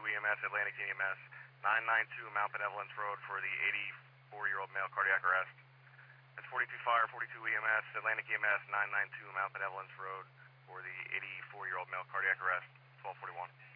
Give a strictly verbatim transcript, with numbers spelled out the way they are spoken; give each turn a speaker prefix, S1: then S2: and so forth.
S1: E M S, Atlantic E M S, nine nine two Mount Benevolence Road for the eighty-four-year-old male cardiac arrest. That's forty-two Fire, forty-two E M S, Atlantic E M S, nine nine two Mount Benevolence Road for the eighty-four-year-old male cardiac arrest, twelve forty-one.